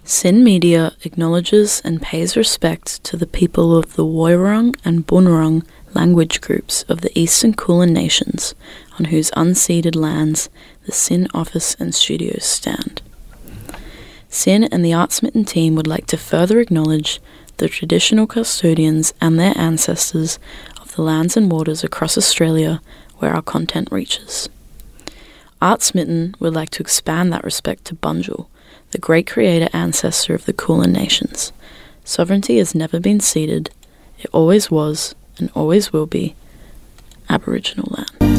SYN Media acknowledges and pays respect to the people of the Woiwurrung and Bunurong language groups of the Eastern Kulin Nations, on whose unceded lands the SYN office and studios stand. SYN and the Artsmitten team would like to further acknowledge the traditional custodians and their ancestors of the lands and waters across Australia where our content reaches. Artsmitten would like to expand that respect to Bunjil, the great creator ancestor of the Kulin Nations. Sovereignty has never been ceded. It always was and always will be Aboriginal land.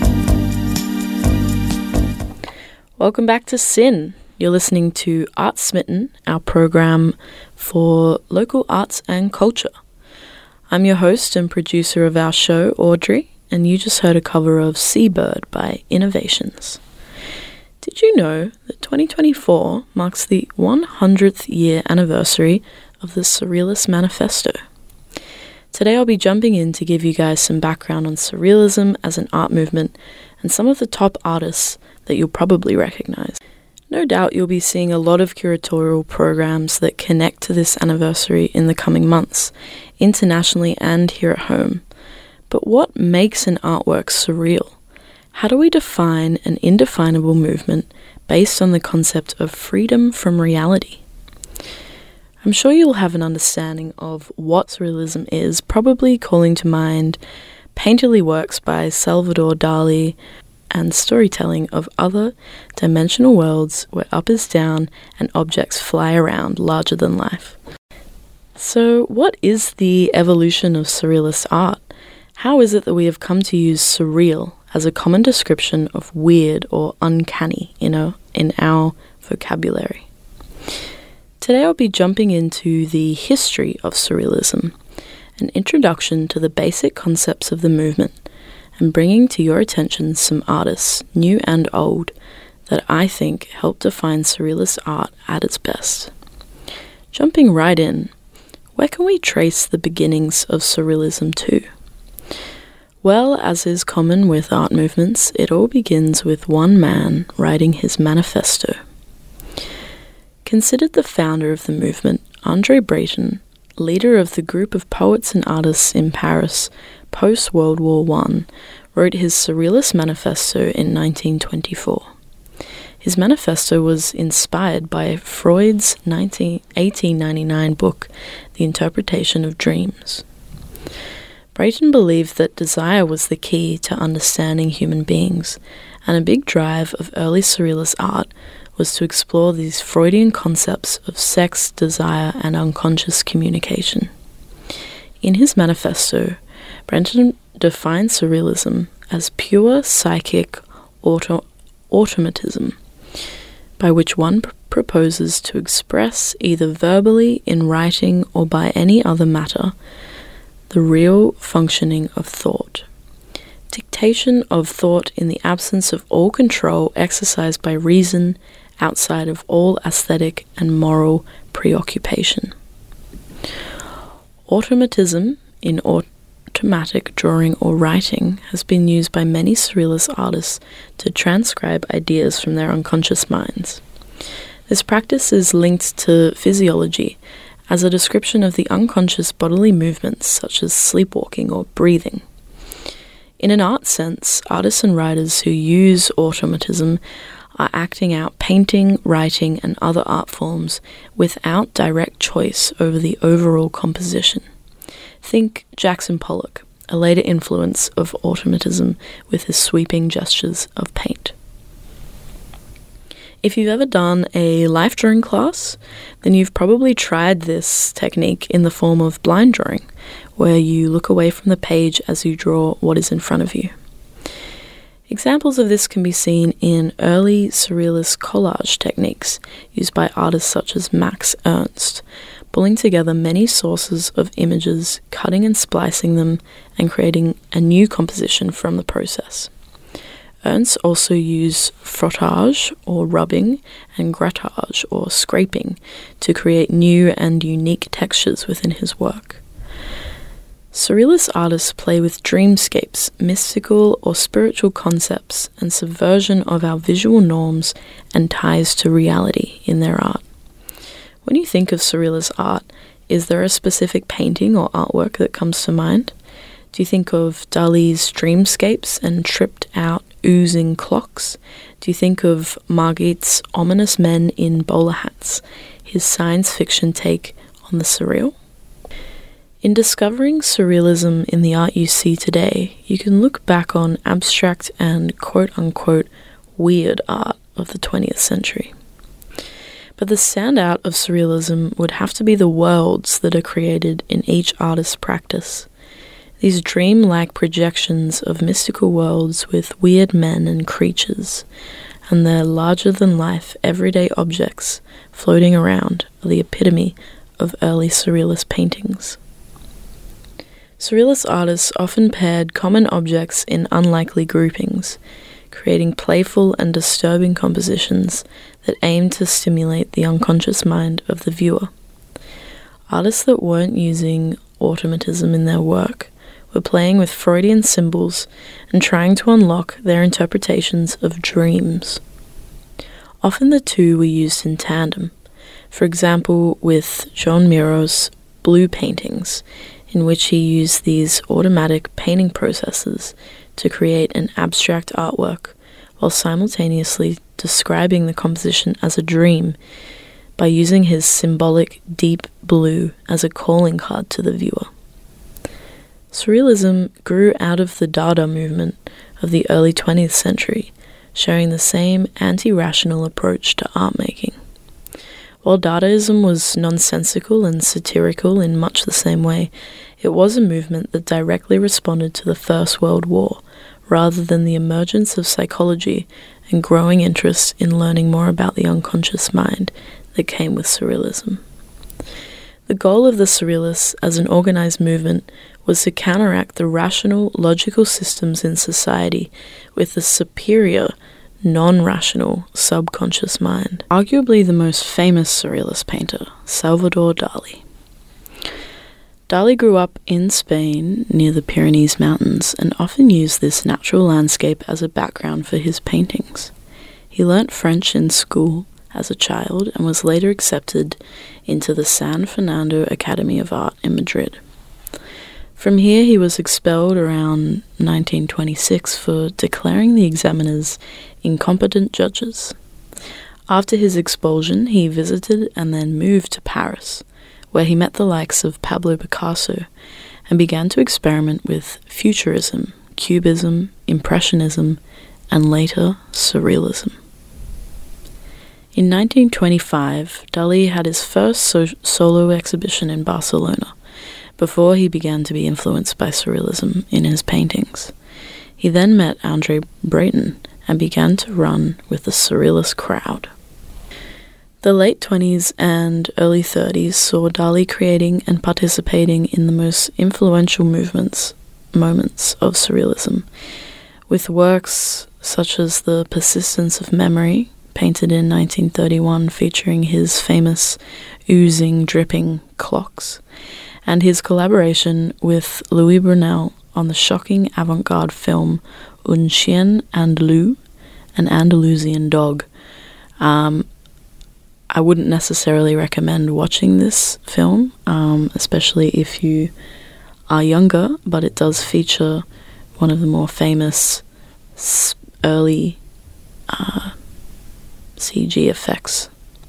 Welcome back to SYN. You're listening to Artsmitten, our program for local arts and culture. I'm your host and producer of our show, Audrey, and you just heard a cover of Seabird by Innovations. Did you know that 2024 marks the 100th year anniversary of the Surrealist Manifesto? Today I'll be jumping in to give you guys some background on Surrealism as an art movement and some of the top artists that you'll probably recognize. No doubt you'll be seeing a lot of curatorial programs that connect to this anniversary in the coming months, internationally and here at home. But what makes an artwork surreal? How do we define an indefinable movement based on the concept of freedom from reality? I'm sure you'll have an understanding of what surrealism is, probably calling to mind painterly works by Salvador Dali and storytelling of other dimensional worlds where up is down and objects fly around larger than life. So what is the evolution of surrealist art? How is it that we have come to use surreal as a common description of weird or uncanny in our vocabulary? Today I'll be jumping into the history of surrealism, an introduction to the basic concepts of the movement, and bringing to your attention some artists, new and old, that I think help define surrealist art at its best. Jumping right in, where can we trace the beginnings of surrealism to? Well, as is common with art movements, it all begins with one man writing his manifesto. Considered the founder of the movement, André Breton, leader of the group of poets and artists in Paris post-World War I, wrote his Surrealist Manifesto in 1924. His manifesto was inspired by Freud's 1899 book, The Interpretation of Dreams. Breton believed that desire was the key to understanding human beings, and a big drive of early surrealist art was to explore these Freudian concepts of sex, desire, and unconscious communication. In his manifesto, Breton defined surrealism as pure psychic automatism, by which one proposes to express either verbally, in writing, or by any other matter, the real functioning of thought. Dictation of thought in the absence of all control exercised by reason, outside of all aesthetic and moral preoccupation. Automatism in automatic drawing or writing has been used by many surrealist artists to transcribe ideas from their unconscious minds. This practice is linked to physiology as a description of the unconscious bodily movements such as sleepwalking or breathing. In an art sense, artists and writers who use automatism are acting out painting, writing, and other art forms without direct choice over the overall composition. Think Jackson Pollock, a later influence of automatism with his sweeping gestures of paint. If you've ever done a life drawing class, then you've probably tried this technique in the form of blind drawing, where you look away from the page as you draw what is in front of you. Examples of this can be seen in early surrealist collage techniques used by artists such as Max Ernst, pulling together many sources of images, cutting and splicing them, and creating a new composition from the process. Ernst also used frottage, or rubbing, and grattage, or scraping, to create new and unique textures within his work. Surrealist artists play with dreamscapes, mystical or spiritual concepts, and subversion of our visual norms and ties to reality in their art. When you think of Surrealist art, is there a specific painting or artwork that comes to mind? Do you think of Dali's dreamscapes and tripped-out, oozing clocks? Do you think of Magritte's ominous men in bowler hats, his science fiction take on the surreal? In discovering surrealism in the art you see today, you can look back on abstract and quote-unquote weird art of the 20th century. But the standout of surrealism would have to be the worlds that are created in each artist's practice. These dream-like projections of mystical worlds with weird men and creatures, and their larger-than-life everyday objects floating around are the epitome of early surrealist paintings. Surrealist artists often paired common objects in unlikely groupings, creating playful and disturbing compositions that aimed to stimulate the unconscious mind of the viewer. Artists that weren't using automatism in their work were playing with Freudian symbols and trying to unlock their interpretations of dreams. Often the two were used in tandem, for example with Joan Miro's blue paintings, in which he used these automatic painting processes to create an abstract artwork while simultaneously describing the composition as a dream by using his symbolic deep blue as a calling card to the viewer. Surrealism grew out of the Dada movement of the early 20th century, sharing the same anti-rational approach to art making. While Dadaism was nonsensical and satirical in much the same way, it was a movement that directly responded to the First World War, rather than the emergence of psychology and growing interest in learning more about the unconscious mind that came with Surrealism. The goal of the Surrealists as an organized movement was to counteract the rational, logical systems in society with the superior, non-rational, subconscious mind. Arguably the most famous Surrealist painter, Salvador Dali. Dali grew up in Spain near the Pyrenees Mountains and often used this natural landscape as a background for his paintings. He learnt French in school as a child and was later accepted into the San Fernando Academy of Art in Madrid. From here he was expelled around 1926 for declaring the examiners incompetent judges. After his expulsion, he visited and then moved to Paris, where he met the likes of Pablo Picasso and began to experiment with Futurism, Cubism, Impressionism, and later Surrealism. In 1925, Dali had his first solo exhibition in Barcelona, before he began to be influenced by Surrealism in his paintings. He then met Andre Breton and began to run with the Surrealist crowd. The late 20s and early 30s saw Dali creating and participating in the most influential moments of Surrealism, with works such as The Persistence of Memory, painted in 1931 featuring his famous oozing, dripping clocks, and his collaboration with Louis Brunel on the shocking avant-garde film Un Chien Andalou, an Andalusian dog. I wouldn't necessarily recommend watching this film, especially if you are younger, but it does feature one of the more famous early CG effects.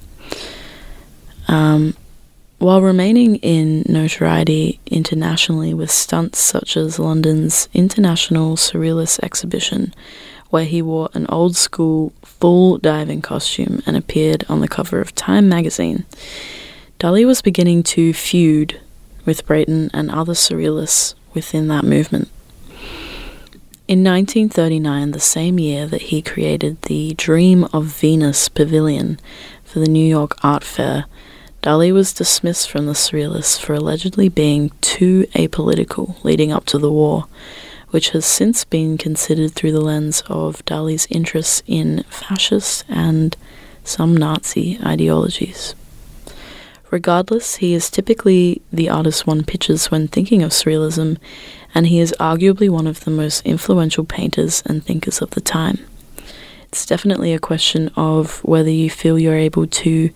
While remaining in notoriety internationally with stunts such as London's International Surrealist Exhibition, where he wore an old-school full diving costume and appeared on the cover of Time magazine, Dali was beginning to feud with Breton and other surrealists within that movement. In 1939, the same year that he created the Dream of Venus Pavilion for the New York Art Fair, Dali was dismissed from the Surrealists for allegedly being too apolitical leading up to the war, which has since been considered through the lens of Dali's interests in fascist and some Nazi ideologies. Regardless, he is typically the artist one pictures when thinking of Surrealism, and he is arguably one of the most influential painters and thinkers of the time. It's definitely a question of whether you feel you're able to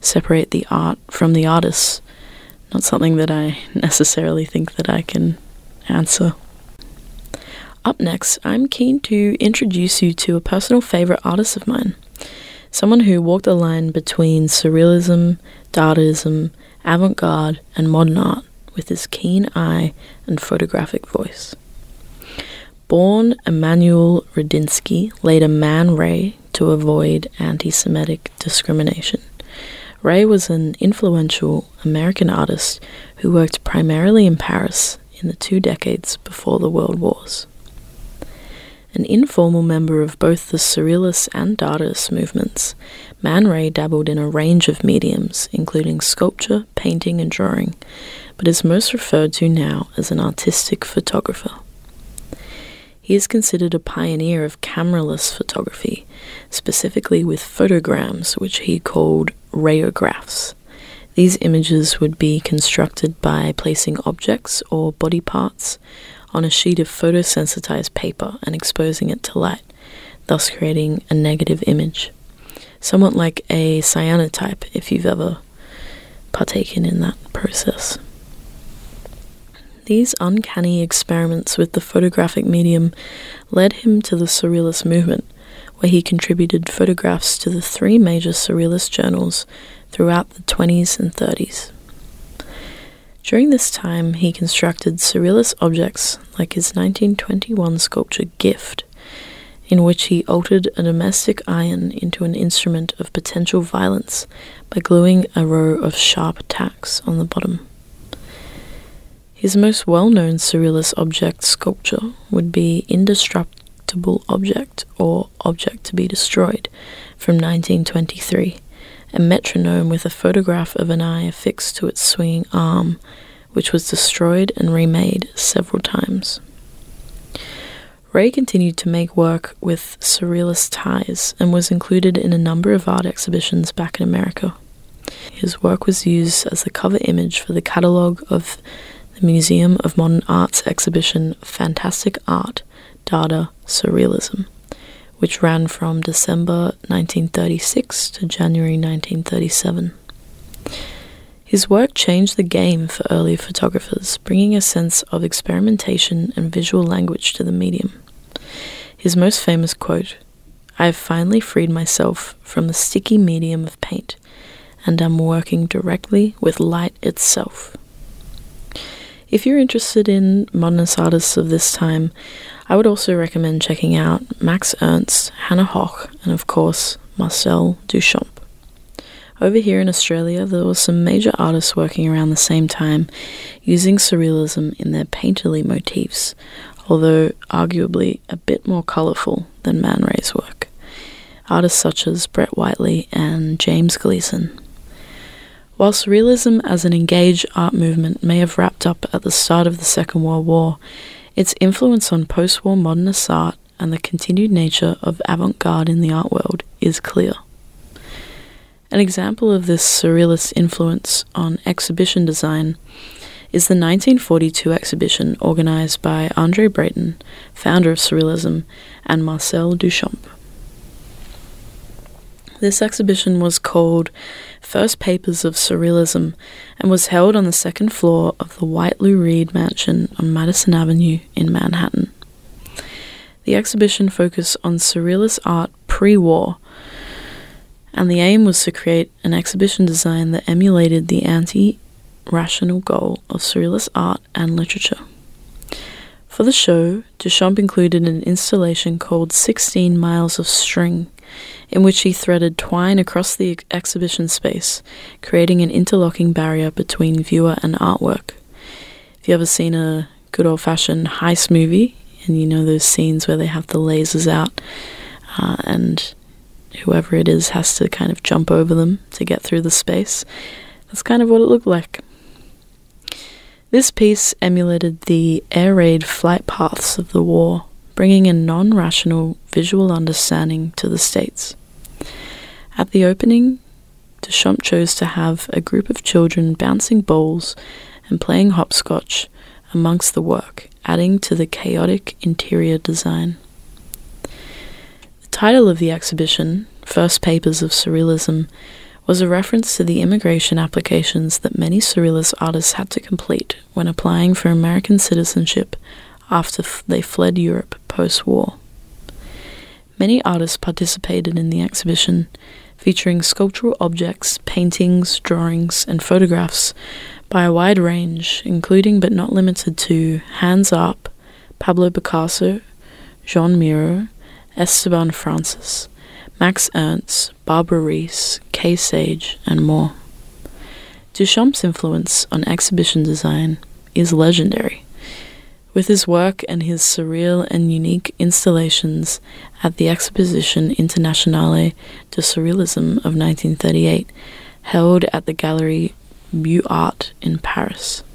separate the art from the artist? Not something that I necessarily think that I can answer. Up next, I'm keen to introduce you to a personal favourite artist of mine, someone who walked the line between surrealism, Dadaism, avant-garde and modern art with his keen eye and photographic voice. Born Emanuel Radinsky, later Man Ray, to avoid anti-Semitic discrimination. Ray was an influential American artist who worked primarily in Paris in the 2 decades before the World Wars. An informal member of both the Surrealist and Dadaist movements, Man Ray dabbled in a range of mediums, including sculpture, painting, and drawing, but is most referred to now as an artistic photographer. He is considered a pioneer of cameraless photography, specifically with photograms, which he called rayographs. These images would be constructed by placing objects or body parts on a sheet of photosensitized paper and exposing it to light, thus creating a negative image. Somewhat like a cyanotype, if you've ever partaken in that process. These uncanny experiments with the photographic medium led him to the Surrealist movement, where he contributed photographs to the 3 major Surrealist journals throughout the 20s and 30s. During this time, he constructed Surrealist objects like his 1921 sculpture Gift, in which he altered a domestic iron into an instrument of potential violence by gluing a row of sharp tacks on the bottom. His most well-known Surrealist object sculpture would be Indestructible Object, or Object to be Destroyed, from 1923, a metronome with a photograph of an eye affixed to its swinging arm, which was destroyed and remade several times. Ray continued to make work with Surrealist ties and was included in a number of art exhibitions back in America. His work was used as the cover image for the catalogue of the Museum of Modern Art's exhibition Fantastic Art, Dada, Surrealism, which ran from December 1936 to January 1937. His work changed the game for early photographers, bringing a sense of experimentation and visual language to the medium. His most famous quote, "I have finally freed myself from the sticky medium of paint, and am working directly with light itself." If you're interested in modernist artists of this time, I would also recommend checking out Max Ernst, Hannah Hoch, and of course, Marcel Duchamp. Over here in Australia, there were some major artists working around the same time, using surrealism in their painterly motifs, although arguably a bit more colourful than Man Ray's work. Artists such as Brett Whiteley and James Gleason. While surrealism as an engaged art movement may have wrapped up at the start of the Second World War, its influence on post-war modernist art and the continued nature of avant-garde in the art world is clear. An example of this surrealist influence on exhibition design is the 1942 exhibition organized by Andre Breton, founder of Surrealism, and Marcel Duchamp. This exhibition was called First Papers of Surrealism and was held on the second floor of the White Lou Reed Mansion on Madison Avenue in Manhattan. The exhibition focused on surrealist art pre-war, and the aim was to create an exhibition design that emulated the anti-rational goal of surrealist art and literature. For the show, Duchamp included an installation called 16 Miles of String, in which he threaded twine across the exhibition space, creating an interlocking barrier between viewer and artwork. If you've ever seen a good old-fashioned heist movie, and you know those scenes where they have the lasers out, and whoever it is has to kind of jump over them to get through the space, that's kind of what it looked like. This piece emulated the air raid flight paths of the war, bringing a non-rational visual understanding to the States. At the opening, Duchamp chose to have a group of children bouncing balls and playing hopscotch amongst the work, adding to the chaotic interior design. The title of the exhibition, First Papers of Surrealism, was a reference to the immigration applications that many Surrealist artists had to complete when applying for American citizenship after they fled Europe post-war. Many artists participated in the exhibition, featuring sculptural objects, paintings, drawings, and photographs by a wide range, including but not limited to Hans Arp, Pablo Picasso, Jean Miro, Esteban Francis, Max Ernst, Barbara Reese, Kay Sage, and more. Duchamp's influence on exhibition design is legendary, with his work and his surreal and unique installations at the Exposition Internationale de Surrealisme of 1938, held at the Galerie Beaux Arts in Paris.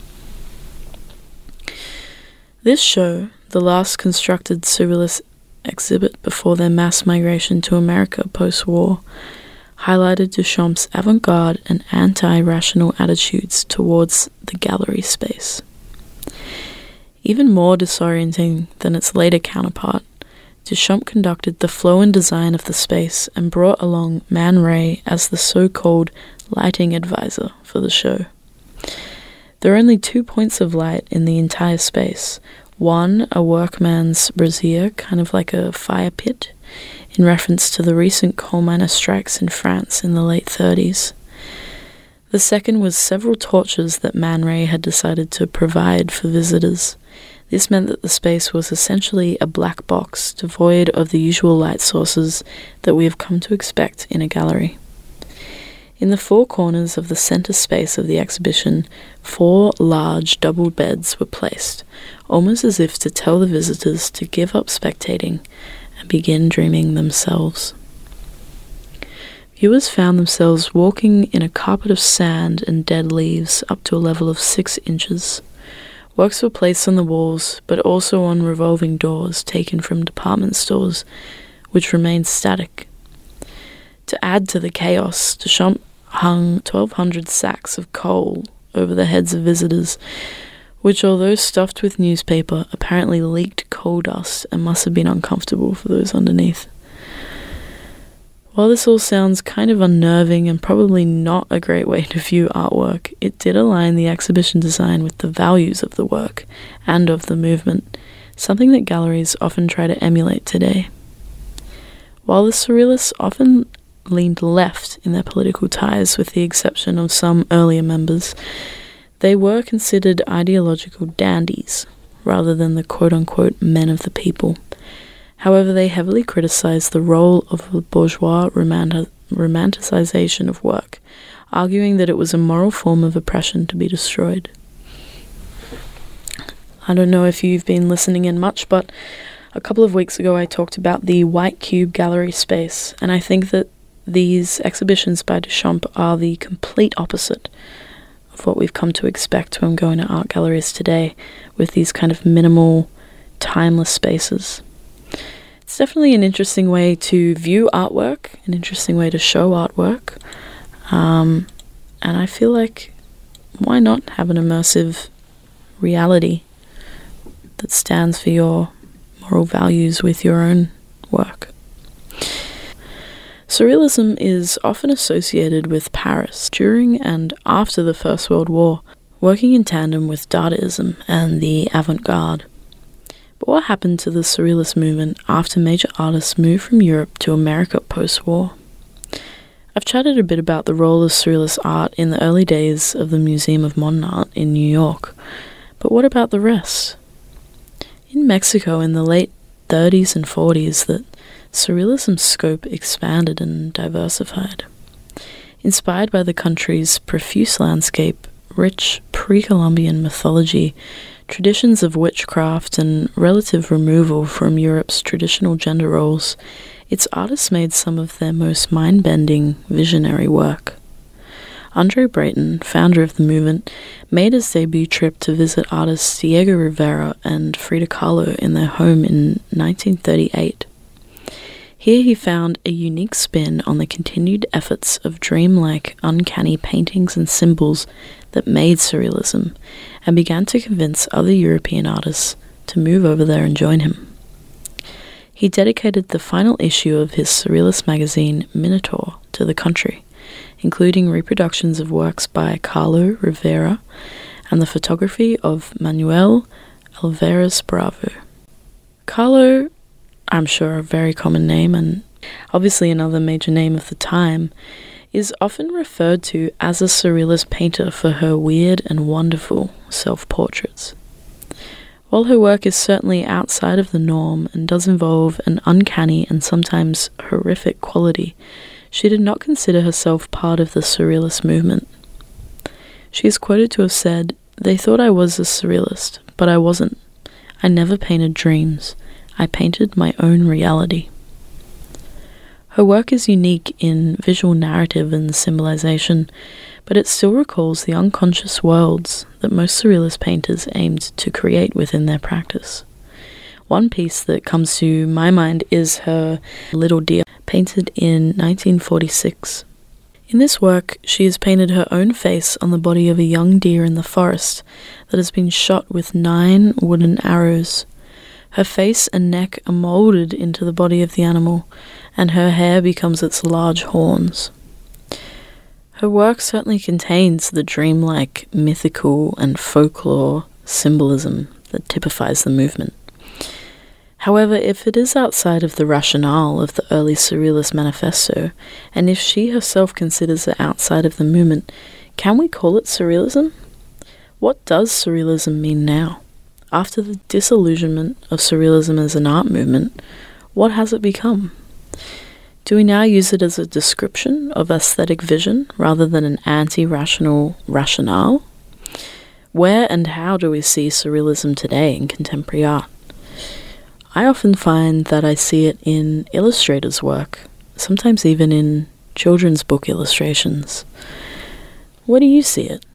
This show, the last constructed Surrealist exhibit before their mass migration to America post-war, highlighted Duchamp's avant-garde and anti-rational attitudes towards the gallery space. Even more disorienting than its later counterpart, Duchamp conducted the flow and design of the space and brought along Man Ray as the so-called lighting advisor for the show. There are only 2 points of light in the entire space. One, a workman's brazier, kind of like a fire pit, in reference to the recent coal miner strikes in France in the late 30s. The second was several torches that Man Ray had decided to provide for visitors. This meant that the space was essentially a black box, devoid of the usual light sources that we have come to expect in a gallery. In the 4 corners of the center space of the exhibition, 4 large double beds were placed, almost as if to tell the visitors to give up spectating and begin dreaming themselves. Viewers found themselves walking in a carpet of sand and dead leaves up to a level of 6 inches. Works were placed on the walls, but also on revolving doors taken from department stores, which remained static. To add to the chaos, Duchamp hung 1,200 sacks of coal over the heads of visitors, which, although stuffed with newspaper, apparently leaked coal dust and must have been uncomfortable for those underneath. While this all sounds kind of unnerving and probably not a great way to view artwork, it did align the exhibition design with the values of the work and of the movement, something that galleries often try to emulate today. While the Surrealists often leaned left in their political ties, with the exception of some earlier members, they were considered ideological dandies, rather than the quote-unquote men of the people. However, they heavily criticized the role of the bourgeois romanticization of work, arguing that it was a moral form of oppression to be destroyed. I don't know if you've been listening in much, but a couple of weeks ago I talked about the White Cube gallery space, and I think that these exhibitions by Duchamp are the complete opposite of what we've come to expect when going to art galleries today, with these kind of minimal, timeless spaces. It's definitely an interesting way to view artwork, an interesting way to show artwork, and I feel like, why not have an immersive reality that stands for your moral values with your own work? Surrealism is often associated with Paris during and after the First World War, working in tandem with Dadaism and the avant-garde. But what happened to the Surrealist movement after major artists moved from Europe to America post-war? I've chatted a bit about the role of Surrealist art in the early days of the Museum of Modern Art in New York, but what about the rest? In Mexico in the late 30s and 40s, that Surrealism's scope expanded and diversified. Inspired by the country's profuse landscape, rich pre-Columbian mythology, traditions of witchcraft, and relative removal from Europe's traditional gender roles, its artists made some of their most mind-bending, visionary work. Andre Breton, founder of the movement, made his debut trip to visit artists Diego Rivera and Frida Kahlo in their home in 1938. Here he found a unique spin on the continued efforts of dreamlike, uncanny paintings and symbols that made Surrealism, and began to convince other European artists to move over there and join him. He dedicated the final issue of his Surrealist magazine, Minotaur, to the country, including reproductions of works by Carlo Rivera and the photography of Manuel Alvarez Bravo. Carlo, I'm sure a very common name and obviously another major name of the time, is often referred to as a surrealist painter for her weird and wonderful self-portraits. While her work is certainly outside of the norm and does involve an uncanny and sometimes horrific quality, she did not consider herself part of the surrealist movement. She is quoted to have said, "They thought I was a surrealist, but I wasn't. I never painted dreams. I painted my own reality." Her work is unique in visual narrative and symbolization, but it still recalls the unconscious worlds that most surrealist painters aimed to create within their practice. One piece that comes to my mind is her Little Deer, painted in 1946. In this work, she has painted her own face on the body of a young deer in the forest that has been shot with 9 wooden arrows. Her face and neck are molded into the body of the animal, and her hair becomes its large horns. Her work certainly contains the dreamlike, mythical, and folklore symbolism that typifies the movement. However, if it is outside of the rationale of the early Surrealist Manifesto, and if she herself considers it outside of the movement, can we call it Surrealism? What does Surrealism mean now? After the disillusionment of Surrealism as an art movement, what has it become? Do we now use it as a description of aesthetic vision rather than an anti-rational rationale? Where and how do we see Surrealism today in contemporary art? I often find that I see it in illustrators' work, sometimes even in children's book illustrations. Where do you see it?